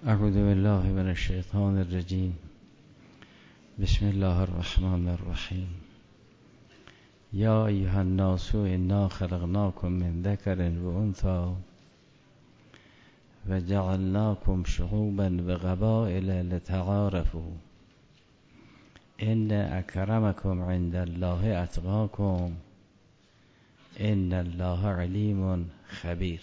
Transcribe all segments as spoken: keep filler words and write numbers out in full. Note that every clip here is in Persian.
اعوذ بالله من الشیطان الرجیم. بسم الله الرحمن الرحیم. یا ایها الناس انا خلقناکم من ذکر و انثی و جعلناکم شعوبا و قبائل لتعارفوا ان اکرمکم عند الله اتقاکم ان الله علیم خبیر.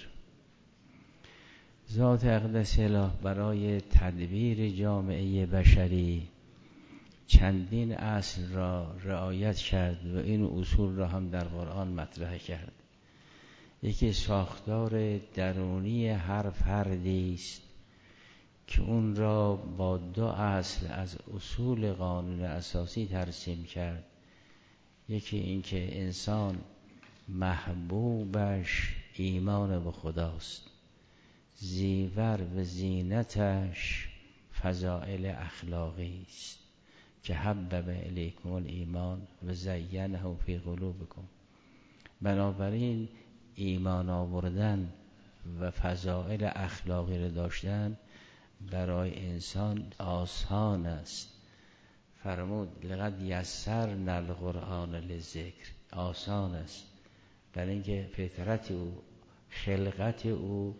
ذات اقدس اله برای تدبیر جامعه بشری چندین اصل را رعایت کرد و این اصول را هم در قرآن مطرح کرد. یکی ساختار درونی هر فردی است که اون را با دو اصل از اصول قانون اساسی ترسیم کرد. یکی اینکه انسان محبوبش ایمان به خداست، زیور و زینتش فضائل اخلاقی است که حبب الیکم الایمان و زینه فی قلوبکم. بنابراین ایمان آوردن و فضائل اخلاقی را داشتن برای انسان آسان است. فرمود لقد یسرنا القرآن للذکر، آسان است برای اینکه فطرت او، خلقت او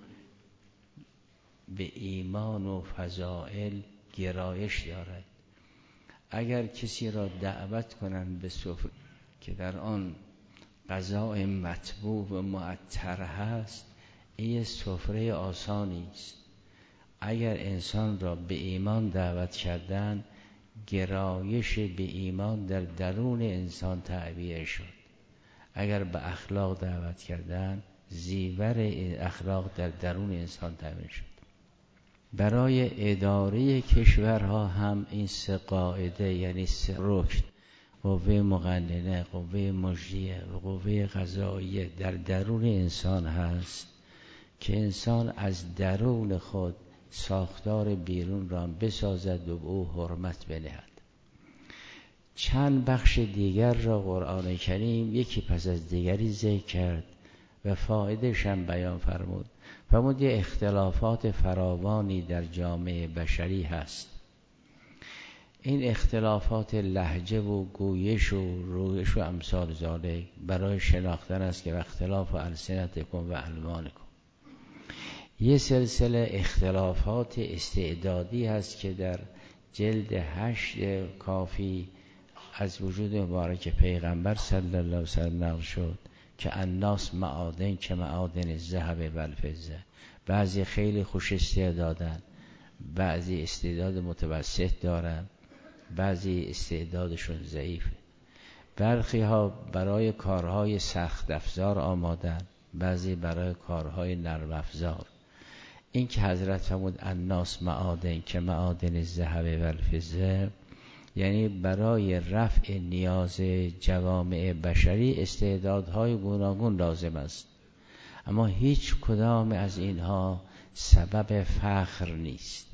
به ایمان و فضائل گرایش دارد. اگر کسی را دعوت کنند به سفره که در آن غذای مطبوع و معطر هست، این سفره آسانی است. اگر انسان را به ایمان دعوت کردن، گرایش به ایمان در درون انسان تعبیه شد. اگر به اخلاق دعوت کردن، زیور اخلاق در درون انسان تعبیه شد. برای اداره کشورها هم این سه قاعده، یعنی سه رکن، قوه مقننه، قوه مجریه و قوه قضاییه در درون انسان هست که انسان از درون خود ساختار بیرون را بسازد و به او حرمت بدهد. چند بخش دیگر را قرآن کریم یکی پس از دیگری ذکر کرد و فایده‌اش هم بیان فرمود. فرمود یه اختلافات فراوانی در جامعه بشری هست. این اختلافات لهجه و گویش و رویش و امثال ذالک برای شناختن است که اختلاف السنتکم و الوانکم. یه سلسله اختلافات استعدادی هست که در جلد هشت کافی از وجود مبارک پیغمبر صلی الله علیه و سلم نقل شد که الناس معادن که معادن الذهب و الفضه. بعضی خیلی خوش استعدادن، بعضی استعداد متوسط دارن، بعضی استعدادشون ضعیفه. برخی ها برای کارهای سخت افزار آمادن، بعضی برای کارهای نرم افزار. این که حضرت فرمود الناس معادن که معادن الذهب و الفضه، یعنی برای رفع نیاز جوامع بشری استعدادهای گوناگون لازم است، اما هیچ کدام از اینها سبب فخر نیست.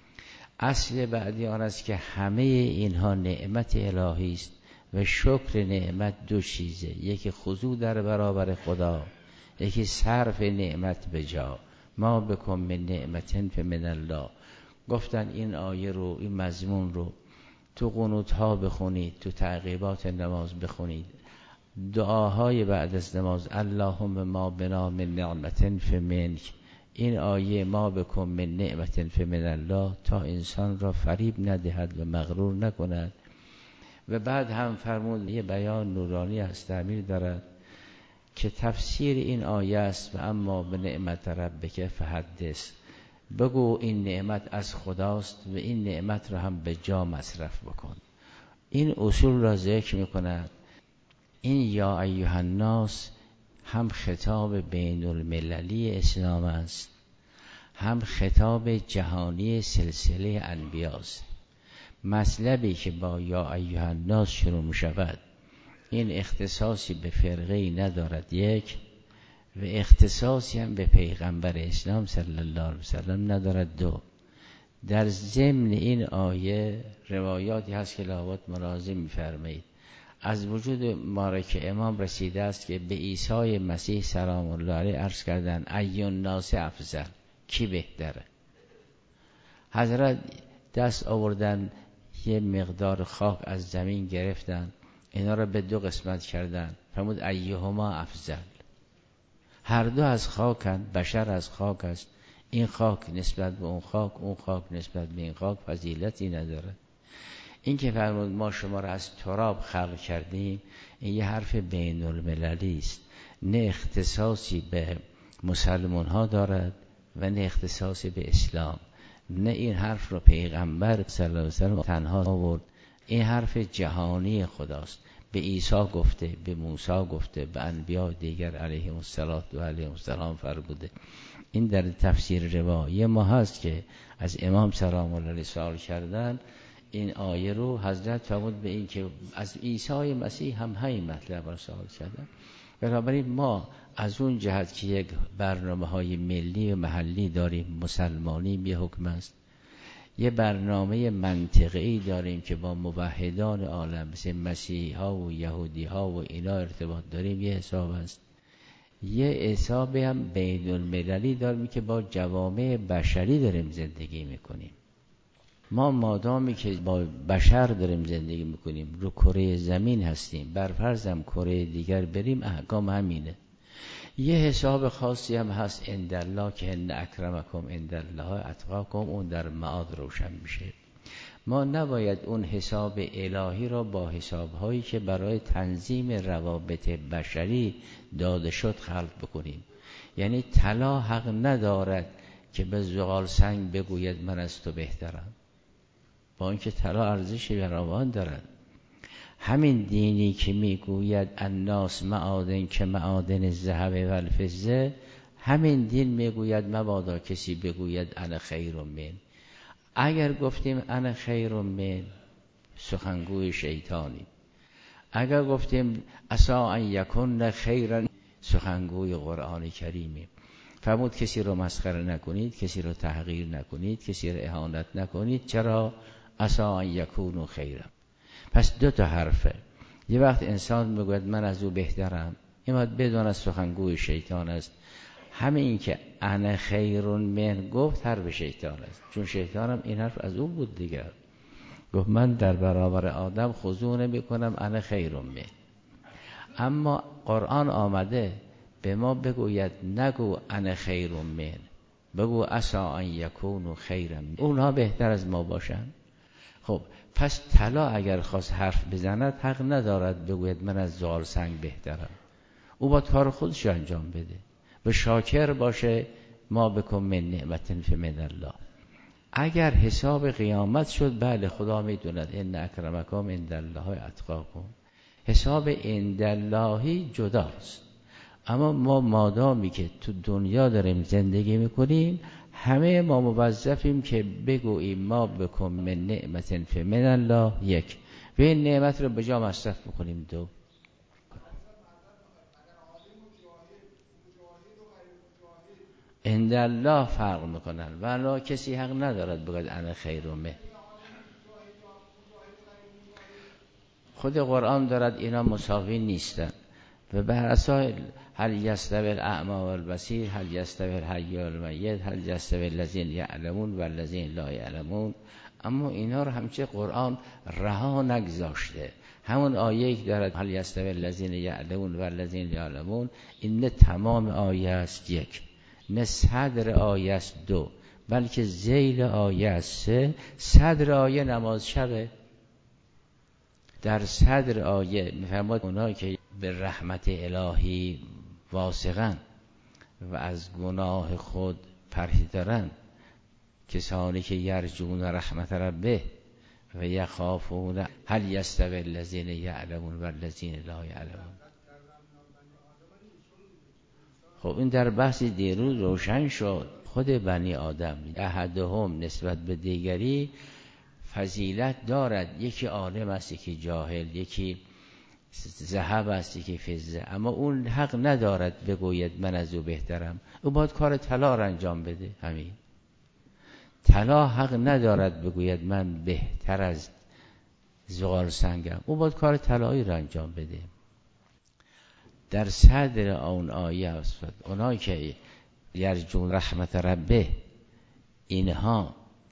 اصل بعدی آن است که همه اینها نعمت الهی است و شکر نعمت دو چیزه، یکی خضوع در برابر خدا، یکی صرف نعمت به جا. ما بکن من نعمتن فمن الله. گفتن این آیه رو، این مضمون رو تو قنوت ها بخونید، تو تعقیبات نماز بخونید، دعاهای بعد از نماز اللهم ما بنا من نعمتن فمنک. این آیه ما بکن من نعمتن فمن الله تا انسان را فریب ندهد و مغرور نکند. و بعد هم فرمود یه بیان نورانی از تعبیر دارد که تفسیر این آیه است و اما به نعمت ربک فحدث. بگو این نعمت از خداست و این نعمت را هم به جا مصرف بکن. این اصول را ذکر میکند. این یا ایها الناس هم خطاب بین المللی اسلام است، هم خطاب جهانی سلسله انبیاست. مطلبی که با یا ایها الناس شروع می شود این اختصاصی به فرقه‌ای ندارد، یک، و اختصاصی هم به پیغمبر اسلام صلی الله علیه وسلم ندارد، دو. در ضمن این آیه روایاتی هست که لابد ملاحظه می‌فرمایید. از وجود مبارک امام رسیده است که به عیسی مسیح سلام الله علیه عرض کردند ای الناس افضل، کی بهتره؟ حضرت دست آوردن یه مقدار خاک از زمین گرفتن، اینا رو به دو قسمت کردن، فرمود ایهما افضل، هر دو از خاکن، بشر از خاک است، این خاک نسبت به اون خاک، اون خاک نسبت به این خاک فضیلتی نداره. این که فرمود ما شما را از تراب خلق کردیم، این یه حرف بین المللی است، نه اختصاصی به مسلمان ها دارد و نه اختصاصی به اسلام. نه این حرف رو پیغمبر صلی الله علیه وسلم تنها آورد، این حرف جهانی خداست. به عیسی گفته، به موسی گفته، به انبیاء دیگر علیهم الصلات و علیهم السلام فرموده. این در تفسیر روایی ما هست که از امام سلام الله علیه سوال کردن، این آیه رو حضرت فرمود به این که از عیسی مسیح هم همین مطلب رو سوال کردن. بنابراین ما از اون جهت که یک برنامه های ملی و محلی داریم، مسلمانی به حکم است، یه برنامه منطقه‌ای داریم که با موحدان عالم مثل مسیحی ها و یهودی ها و اینا ارتباط داریم، یه حساب است. یه حساب هم بین المللی داریم که با جوامع بشری داریم زندگی میکنیم. ما مادامی که با بشر داریم زندگی میکنیم، رو کره زمین هستیم، بر فرضم کره دیگر بریم، احکام همینه. یه حساب خاصی هم هست اندالله که ان اکرمکم اندالله اتقاکم، اون در معاد روشن میشه. ما نباید اون حساب الهی را با حسابهایی که برای تنظیم روابط بشری داده شد خلط بکنیم. یعنی طلا حق ندارد که به زغال سنگ بگوید من از تو بهترم، با اینکه طلا ارزشی فراوان دارد. همین دینی که میگوید الناس معادن که معادن الذهب و الفضه، همین دین میگوید مبادا کسی بگوید انا خیر من. اگر گفتیم انا خیر من، سخنگوی شیطانی. اگر گفتیم عسی ان یکون خیرا، سخنگوی قرآن کریمی. فرمود کسی رو مسخره نکنید، کسی رو تحقیر نکنید، کسی رو اهانت نکنید. چرا؟ عسی ان یکون خیرا. پس دو تا حرفه. یه وقت انسان میگوید من از او بهترم، این باید بدون از سخنگوی شیطان است. همین این که انا خیرون من گفت حرف شیطان است، چون شیطان هم این حرف از او بود دیگر. گفت من در برابر آدم خضوع نمی‌کنم، انا خیرون من. اما قرآن آمده به ما بگوید نگو انا خیرون من، بگو عسی ان یکونوا خیرا، اونها بهتر از ما باشن. خب پس طلا اگر خواست حرف بزند حق ندارد بگوید من از زغال سنگ بهترم. او با کار خودش انجام بده، به شاکر باشه. ما بکن من نعمت فمن الله. اگر حساب قیامت شد، بله خدا میدوند ان اکرمکم عند الله اتقاکم. حساب عند اللهی جداست. اما ما مادامی که تو دنیا داریم زندگی میکنیم، همه ما موظفیم که بگوییم ما بکن من نعمت فمن الله، یک، و این نعمت رو به جا مصرف بکنیم. دو، عند الله فرق میکنن، ولی کسی حق ندارد بگوید انا خیر منه. خود قرآن دارد اینا مساوی نیستن. و بر اساس هل یستوی الاعمی والبصیر، هل یستوی الحی والمیت، هل یستوی الذین یعلمون والذین لا یعلمون. اما اینا رو همچه قرآن رها نگذاشته. همون آیه که دارد هل یستوی الذین یعلمون والذین لا یعلمون، این نه تمام آیه است یک، نه صدر آیه است دو، بلکه ذیل آیه است سه. صدر آیه نماز شبه. در صدر آیه میفرماد اونایی که به رحمت الهی واثقن و از گناه خود پرهیزدارن، کسانی که یرجون رحمت ربه و یخافون هل یستوی الذین یعلمون والذین لا یعلمون. خب این در بحث دیروز روشن شد. خود بنی آدم احدهم نسبت به دیگری فضیلت دارد. یکی عالم است، یکی جاهل، یکی ذهب است، یکی فضه. اما اون حق ندارد بگوید من از او بهترم. او باید کار طلا را انجام بده. همین طلا حق ندارد بگوید من بهتر از زغال سنگم. او باید کار طلایی را انجام بده. در صدر اون آیه است اونایی که یرجون رحمت ربه، اینها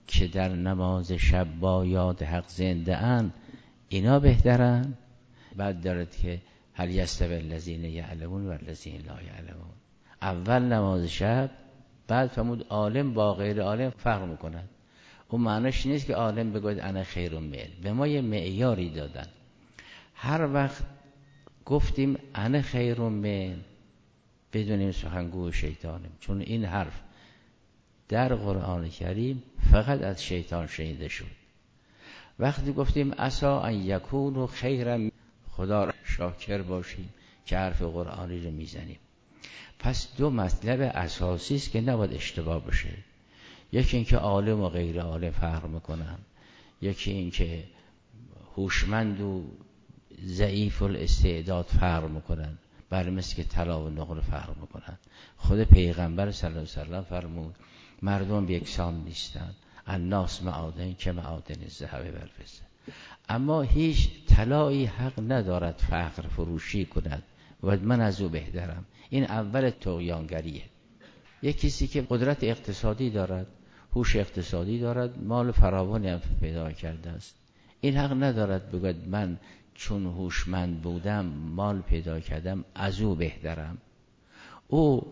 که در نماز شب با یاد حق زنده ان اینا بهترن. بعد دارد که هل یستوی الذین یعلمون و الذین لا یعلمون. اول نماز شب، بعد فرمود عالم با غیر عالم فرق میکنن. اون معنیش نیست که عالم بگوید انا خیر من. به ما یه معیاری دادن. هر وقت گفتیم انا خیر من بدونیم سخنگوی شیطانیم، چون این حرف در قرآن کریم فقط از شیطان شنیده شد. وقتی گفتیم عسا ان یکون خیرا، خدا را شاکر باشیم که حرف قرآنی رو میزنیم. پس دو مطلب اساسی است که نباید اشتباه بشه. یکی این که عالم و غیر عالم فرق میکنن، یکی این که هوشمند و ضعیف الاستعداد فرق میکنن، بر مثل که طلا و نقره فرق میکنن. خود پیغمبر صلی الله علیه و سلم فرمود مردم به یکسان نیستن، الناس معادن که معادن الذهب والفضه. اما هیچ طلایی حق ندارد فقر فروشی کند و من از او بهترم. این اول طغیانگریه. یک کسی که قدرت اقتصادی دارد، هوش اقتصادی دارد، مال فراوانی هم پیدا کرده است، این حق ندارد بگوید من چون هوشمند بودم مال پیدا کردم از او بهترم. او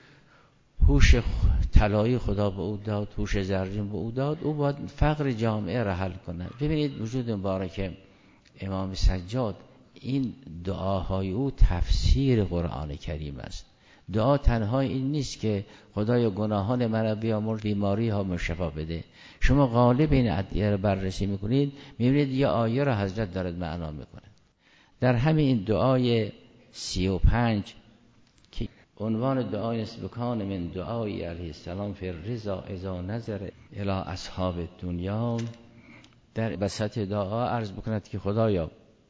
هوش طلایی خدا به او داد، هوش زرین به او داد، او باید فقر جامعه را حل کند. ببینید وجود مبارک امام سجاد، این دعاهای او تفسیر قرآن کریم است. دعا تنها این نیست که خدایا گناهان مرا بیامرز، بیماری ها من شفا بده. شما غالب این ادعیه رو بررسی میکنید، میبینید یه آیه را حضرت دارد معنا میکنه. در همین دعای سی و پنج که عنوان دعای اسبکان من دعای علیه السلام فی الرضا اذا نظر الی اصحاب الدنیا، در وسط دعا عرض بکند که خدایا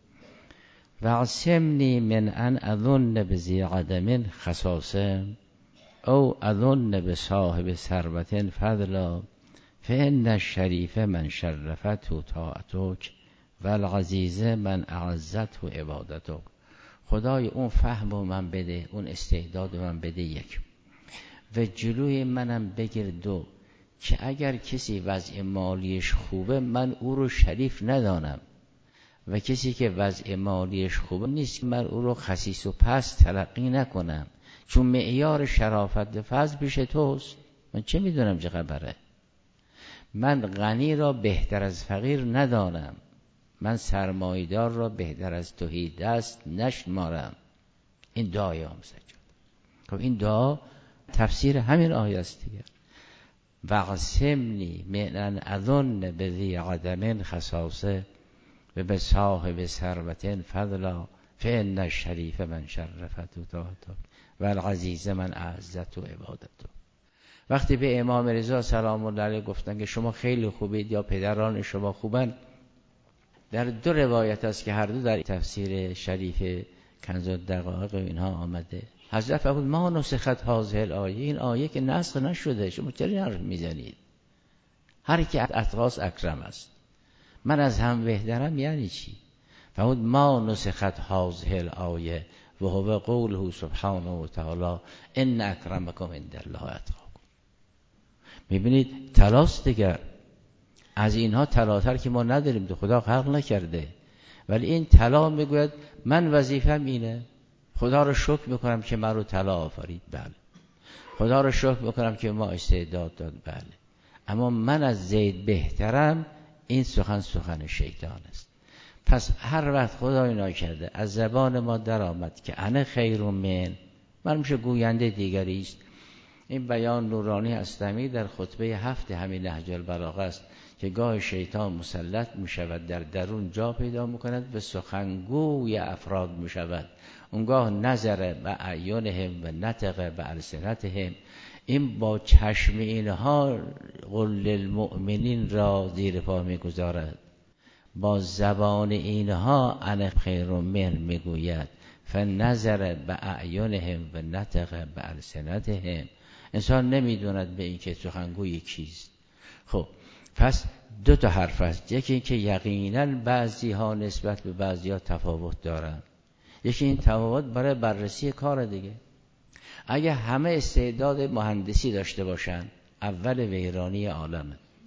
وعصمنی من ان اظن بذی عدم خصاصه او اظن بصاحب ثروت فضلا فان الشریف من شرفته طاعتک والعزیز من اعزته عبادتک. خدای اون فهم من بده، اون استعداد من بده یک، و جلوی منم بگیر دو، که اگر کسی وضع مالیش خوبه من او رو شریف ندانم و کسی که وضع مالیش خوبه نیست من او رو خسیس و پست تلقی نکنم، چون معیار شرافت فضل پیش توست. من چه میدونم چه خبره؟ من غنی را بهتر از فقیر ندانم، من سرمایدار را بهتر از تهی دست نشمارم. این دعای امام سجاد. خب این دعا تفسیر همین آیه است دیگه. وقسمنی من ان اظن بذی عدم خصاصه و به صاحب ثروت فضلا فان الشریف من شرفته طاعته و العزیز من اعزته عبادته. وقتی به امام رضا سلام الله علیه گفتن که شما خیلی خوبید یا پدران شما خوبن، در دو روایت است که هر دو در تفسیر شریف کنز الدقایق و اینها آمده. حضرت فرمود ما نسخت هذه الآیه، این آیه که نسخ نشده، شما چرا حرف میزنید؟ هر کی اتقاس اکرم است، من از هم بهترم یعنی چی؟ فرمود ما نسخت هذه الآیه و هو قوله سبحانه و تعالی ان اکرمکم عند الله اتقاکم. میبینید تلاس دیگر از اینها تلاتر که ما نداریم، تو خدا خلق نکرده، ولی این طلا میگوید من وظیفم اینه، خدا رو شکر میکنم که من رو طلا آفرید، بله، خدا رو شکر میکنم که ما استعداد داد، بله، اما من از زید بهترم، این سخن سخن شیطان است. پس هر وقت خدا اینا کرده از زبان ما در آمد که انا خیر من، من میشه گوینده دیگری است. این بیان نورانی هستمی در خطبه هفت همین نهج البلاغه است که گاه شیطان مسلط می شود، در درون جا پیدا می کند و سخنگوی افراد می شود. اونگاه نظر به اعیانهم و نطق به السنتهم، این با چشم اینها قل للمؤمنین را زیر پا می گذارد، با زبان اینها انا خیر من می گوید، فنظر به اعیانهم و نطق به السنتهم. انسان نمیدوند به این که سخنگوی کیست. خب پس دو تا حرف است، یکی این که یقینا بعضی ها نسبت به بعضی ها تفاوت دارن، یکی این تفاوت برای بررسی کار دیگه. اگه همه استعداد مهندسی داشته باشن اول ویرانی عالمه،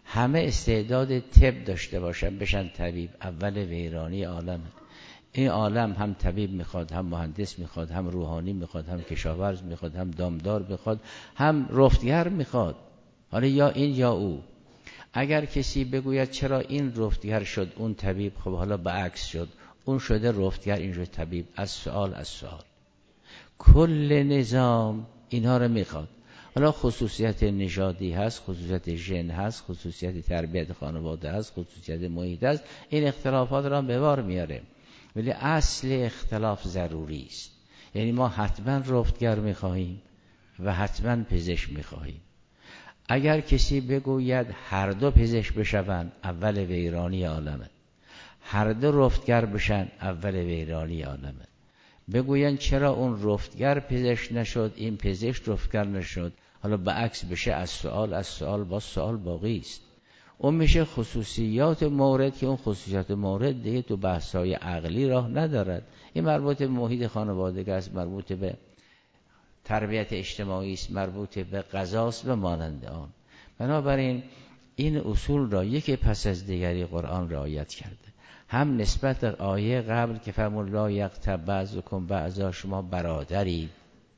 همه استعداد طب داشته باشن بشن طبیب، اول ویرانی عالم. این عالم هم طبیب میخواد، هم مهندس میخواد، هم روحانی میخواد، هم کشاورز میخواد، هم دامدار میخواد، هم رفتگر میخواد. حالا یا این یا او. اگر کسی بگوید چرا این رفتگر شد اون طبیب، خب حالا برعکس شد، اون شده رفتگر این شده طبیب. از سوال از سوال کل نظام اینها رو میخواد. حالا خصوصیت نژادی هست، خصوصیت ژن هست، خصوصیت تربیت خانواده هست، خصوصیت محیط هست، این اختلافات را به بار میاره. ولی اصل اختلاف ضروری است. یعنی ما حتما رفتگر میخواهیم و حتما پزشک میخواهیم. اگر کسی بگوید هر دو پزشک بشوند، اول ویرانی عالمه. هر دو رفتگر بشن، اول ویرانی عالمه. بگوین چرا اون رفتگر پزشک نشد، این پزشک رفتگر نشد، حالا به عکس بشه، از سوال از سوال با سوال باقی است. اون میشه خصوصیات مورد که اون خصوصیات مورد دیگه تو بحث‌های عقلی راه ندارد. این مربوط به محیط خانوادگی است، مربوط به تربیت اجتماعی است، مربوط به قضاست و مانند آن. بنابراین این اصول را یکی پس از دیگری قرآن رعایت کرده. هم نسبت در آیه قبل که فرمود لا یغتب بعضکم بعضا، شما برادرید،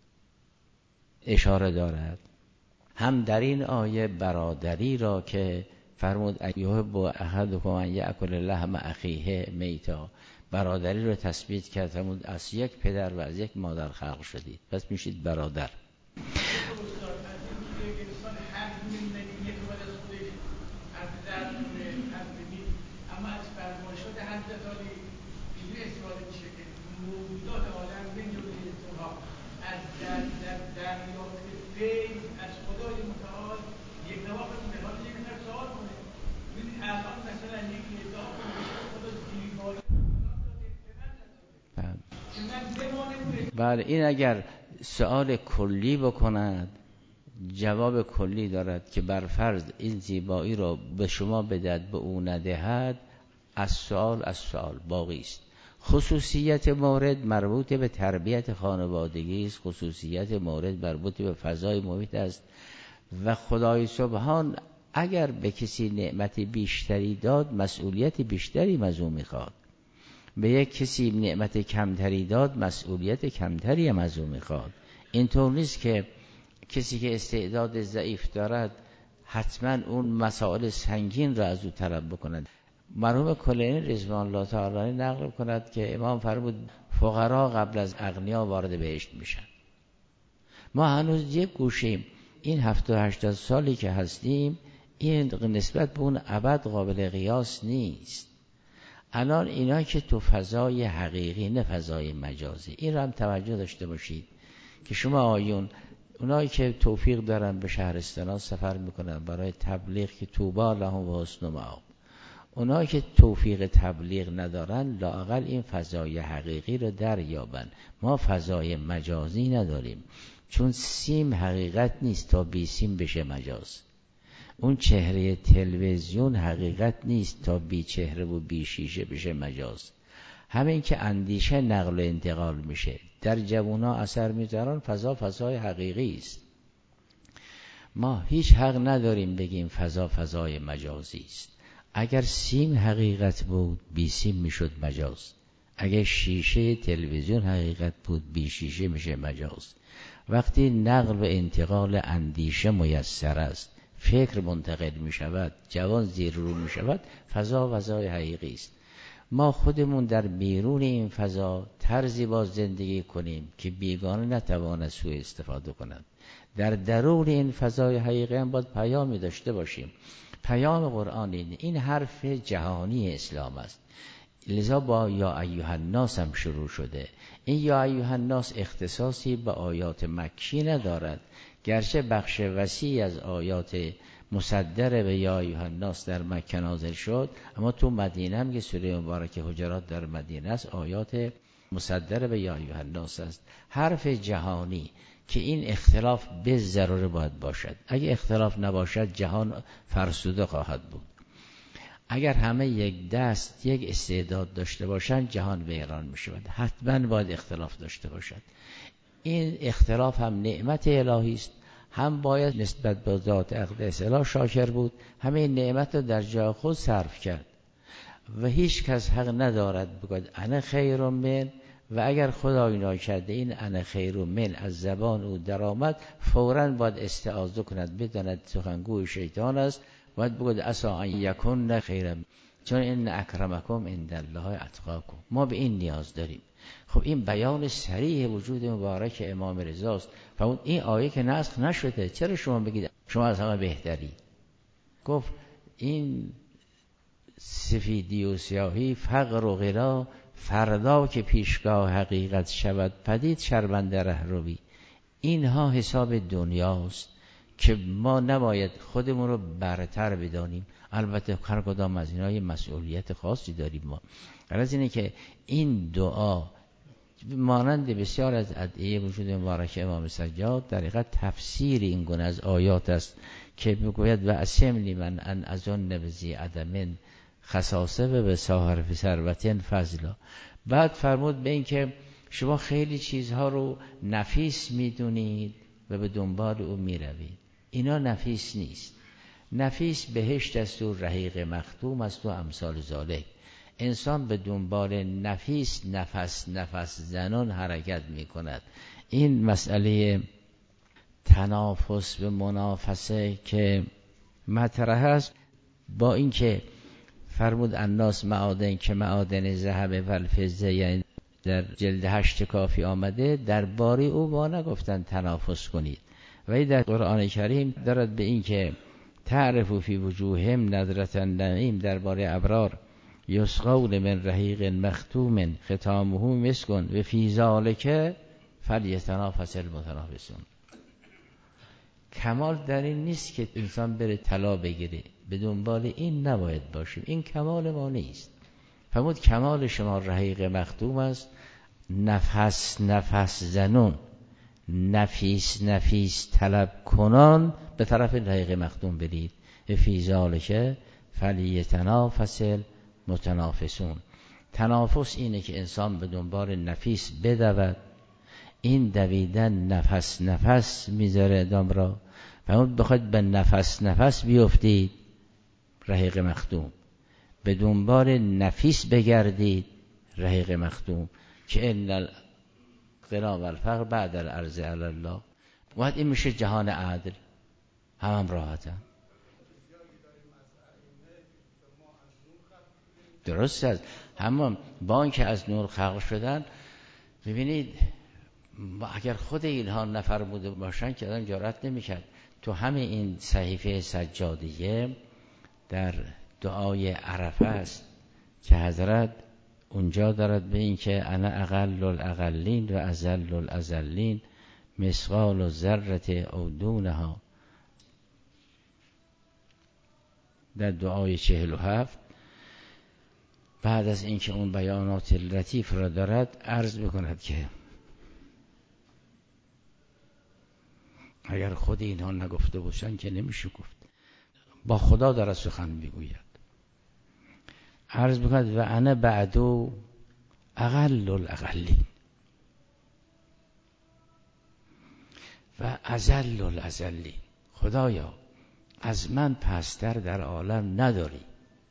اشاره دارد. هم در این آیه برادری را که فرمود یحب احدکم ان یأکل لحم اخیه میتا، برادری را تثبیت کرد. فرمود از یک پدر و از یک مادر خلق شدید، پس میشید برادر. بله، این اگر سؤال کلی بکند جواب کلی دارد که بر فرض این زیبایی را به شما بدهد به او ندهد، از سؤال از سؤال باقی است. خصوصیت مورد مربوط به تربیت خانوادگی است، خصوصیت مورد مربوط به فضای محیط است و خدای سبحان اگر به کسی نعمت بیشتری داد مسئولیت بیشتری از او میخواد، به یک کسی نعمت کمتری داد مسئولیت کمتری هم از او میخواد. اینطور نیست که کسی که استعداد ضعیف دارد حتما اون مسائل سنگین را از او طلب بکند. مرحوم کلینی رضوان الله تعالی نقل کند که امام فرمود فقرا قبل از اغنیا وارد بهشت میشن. ما هنوز یک گوشیم، این هفتاد هشتاد سالی که هستیم، این نسبت به اون ابد قابل قیاس نیست. الان اینا که تو فضای حقیقی نه فضای مجازی، این رو هم توجه داشته باشید که شما آیون اونایی که توفیق دارن به شهرستان سفر میکنن برای تبلیغ که طوبی لهم و حسن مآب، اونایی که توفیق تبلیغ ندارن لااقل این فضای حقیقی رو دریابن. ما فضای مجازی نداریم، چون سیم حقیقت نیست تا بی سیم بشه مجاز. اون چهره تلویزیون حقیقت نیست تا بی چهره و بی شیشه بشه مجاز. همین که اندیشه نقل و انتقال میشه در جوونا اثر میذارن، فضا فضای حقیقی است. ما هیچ حق نداریم بگیم فضا فضای مجازی است. اگر سیم حقیقت بود بی سیم میشد مجاز، اگر شیشه تلویزیون حقیقت بود بی شیشه میشه مجاز. وقتی نقل و انتقال اندیشه میسر است، فکر منتقل می شود، جوان زیر رو می شود، فضا فضای حقیقی است. ما خودمون در بیرون این فضا طرزی با زندگی کنیم که بیگانه نتواند سوء استفاده کنند. در درون این فضای حقیقی هم باید پیامی داشته باشیم. پیام قرآن اینه، این حرف جهانی اسلام است. لذا با یا ایها الناس هم شروع شده. این یا ایها الناس اختصاصی به آیات مکی ندارد، گرچه بخش وسیعی از آیات مصدر به یا ایها الناس در مکه نازل شد، اما تو مدینه هم که سوره مبارکه حجرات در مدینه است آیات مصدر به یا ایها الناس است. حرف جهانی که این اختلاف به ضروره باید باشد. اگه اختلاف نباشد جهان فرسوده خواهد بود. اگر همه یک دست یک استعداد داشته باشند جهان ویران می شود. حتما باید اختلاف داشته باشد. این اختلاف هم نعمت الهی است، هم باید نسبت به ذات اقدس الهی شاکر بود، همه نعمت رو در جای خود صرف کرد و هیچ کس حق ندارد بگوید انا خیر من، و اگر خدای ناکرده این انا خیر من از زبان او درآمد فوراً باید استعاذه کند، بداند سخنگوی شیطان است، باید بگوید عسا ان یکون خیر، چون ان اکرمکم عند الله اتقاکم. ما به این نیاز داریم. خب این بیان صریح وجود مبارک امام رضاست. فرمود این آیه که نسخ نشده، چرا شما بگید شما از همه بهتری؟ گفت این سفیدی و سیاهی، فقر و غنا، فردا که پیشگاه حقیقت شود پدید شرمنده رهروی. اینها حساب دنیاست که ما نباید خودمون رو برتر بدانیم. البته هر کدام از اینها یه مسئولیت خاصی داریم. ما غرض اینه که این دعا مانند بسیار از ادعیه وجود مبارک امام سجاد در حقیقت تفسیر این گونه از آیات است که میگوید و اسمنی من ان اظن بذی عدم خصاصه و به ساهر فی ثروت فضلا. بعد فرمود به این که شما خیلی چیزها رو نفیس میدونید و به دنبال او میروید. اینا نفیس نیست. نفیس بهشت است و رحیق مختوم است و امثال ذالک. انسان به دنبال نفیس نفس نفس زنان حرکت می کند. این مسئله تنافس و منافسه که مطرح است، با اینکه فرمود الناس معادن که معادن ذهب و الفضه، یعنی در جلد هشت کافی آمده، در باری او ما نگفتن تنافس کنید. ولی در قرآن کریم دارد به این که تعرف فی وجوههم نظرة النعیم، درباره ابرار یسقون من رحیق مختوم ختامه مسک و فی ذلک فلیتنافس المتنافسون. کمال در این نیست که انسان بره طلا بگیره، به دنبال این نباید باشیم، این کمال ما نیست. فرمود کمال شما رحیق مختوم است، نفس نفس زنون، نفیس نفیس طلب کنان به طرف رحیق مختوم برید. فی ذلک فلیتنافس المتنافسون. تنافس اینه که انسان به دنبال نفیس بدود، این دویدن نفس نفس میذاره ادام را. فرمود بخواید به نفس نفس بیفتید رحیق مختوم، به دنبال نفیس بگردید رحیق مختوم، که ان الغنا و الفقر بعد العرض علی الله. وقت این میشه جهان عدل، هم هم راحتن. درست است، همون با اینکه از نور خلق شدن. ببینید اگر خود اینها نفرموده باشن که آدم جرأت نمی‌کرد. تو همه این صحیفه سجادیه در دعای عرفه است که حضرت اونجا دارد به این که انا اقل الاقلین و ازل الازلین مثقال ذره او دونها، در دعای چهل و هفت. بعد از اینکه اون بیانات لطیف را دارد عرض بکند که اگر خود اینها نگفته باشن که نمیشه گفت، با خدا داره سخن میگوید. عرض بکند و انا بعدو اقل الاقلین و ازل الازلین. خدایا از من پستر در عالم نداری.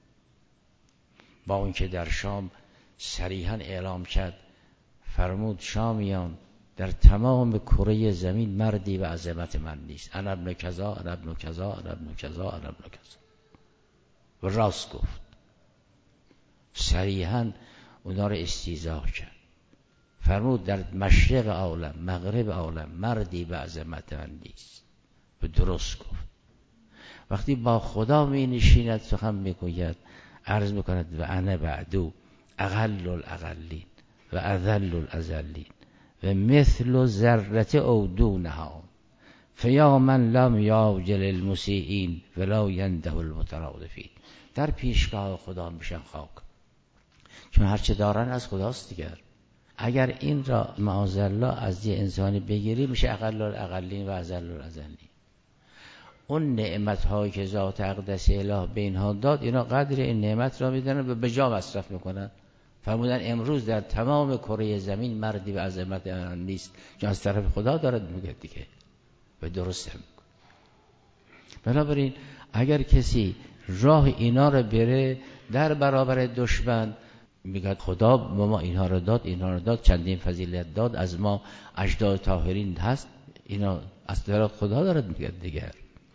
با اون که در شام صریحاً اعلام کرد، فرمود شامیان در تمام کره زمین مردی و عظمت من نیست. انا ابن کذا انا ابن کذا انا ابن کذا انا ابن کذا. و راست گفت، صریحاً اونا رو استیضاح کرد. فرمود در مشرق عالم مغرب عالم مردی به عظمت من نیست. و درست گفت. وقتی با خدا می نشیند سخن میگوید، عرض میکند و انا بعدو اقل الاقلین و اذل الازلین و مثل ذره او دونها فیا من لم یعجل المسیئین ولا ینده المترادفین. در پیشگاه خدا میشن خاک، چون هرچه دارن از خداست دیگر. اگر این را معاذالله از یه انسانی بگیری میشه اقل الاقلین و اذل الازلین. اون نعمت هایی که ذات اقدس اله به اینها داد، اینا قدر این نعمت را میدونن و به جا مصرف میکنن. فرمودن امروز در تمام کره زمین مردی به عظمت آن نیست، که از طرف خدا دارد میگه دیگه. و درست هم. بنابراین اگر کسی راه اینا رو بره در برابر دشمن، میگه خدا ما اینها رو داد، اینها رو داد، چندین فضیلت داد، از ما اجداد طاهرین هست، اینا از طرف خدا دارد میگه دیگر.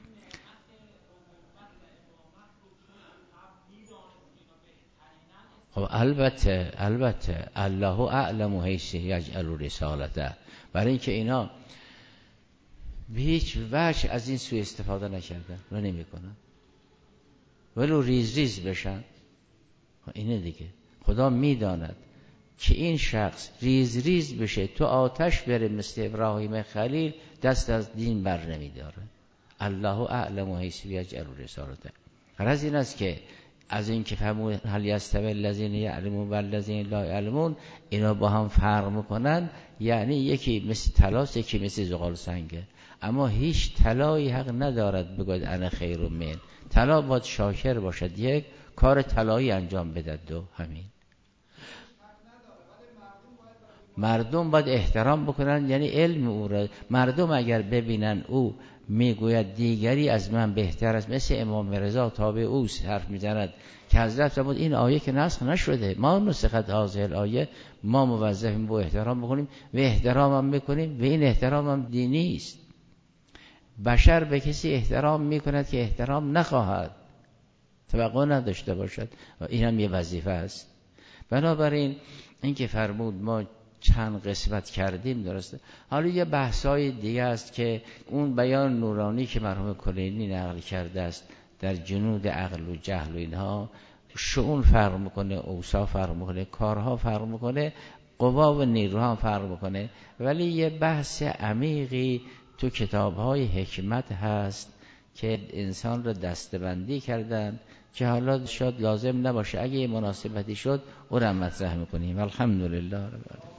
خب البته البته الله اعلم حیث یجعل رسالته، برای اینکه اینا به هیچ وجه از این سوء استفاده نکردن و نمیکنن، ولو ریز ریز بشن. اینه دیگه، خدا میداند که این شخص ریز ریز بشه تو آتش بره مثل ابراهیم خلیل، دست از دین بر نمیداره. الله اعلم حیث یجعل رسالته. غرض این است که از این که فهمون هل یستوی الذین یعلمون و الذین لا یعلمون، اینا با هم فرق میکنن، یعنی یکی مثل طلاست یکی مثل زغال سنگه، اما هیچ طلایی حق ندارد بگوید انا خیر من. طلا باید شاکر باشد، یک کار طلایی انجام بدد، دو همین. مردم باید احترام بکنن، یعنی علم او را مردم اگر ببینن او میگوید دیگری از من بهتر است، مثل امام رضا تابع او حرف میزند که حضرت فرمود این آیه که نسخ نشده، ما نسخت هذه الآیه، ما موظفیم با احترام بکنیم و احترام هم میکنیم و این احترام هم دینی است. بشر به کسی احترام میکند که احترام نخواهد، توقع نداشته باشد، و این هم یه وظیفه است. بنابراین این که فرمود ما چند قسمت کردیم درسته. حالا یه بحثای دیگه است که اون بیان نورانی که مرحوم کلینی نقل کرده است در جنود عقل و جهل و اینها، شؤون فرق میکنه، اوصاف فرق میکنه، کارها فرق میکنه، قوا و نیروها هم فرق میکنه، ولی یه بحث عمیقی تو کتاب‌های حکمت هست که انسان را دسته‌بندی کردن که حالا شاید لازم نباشه، اگه مناسبتی شد اون را مطرح میکنیم. الحمدلله رب العالمین.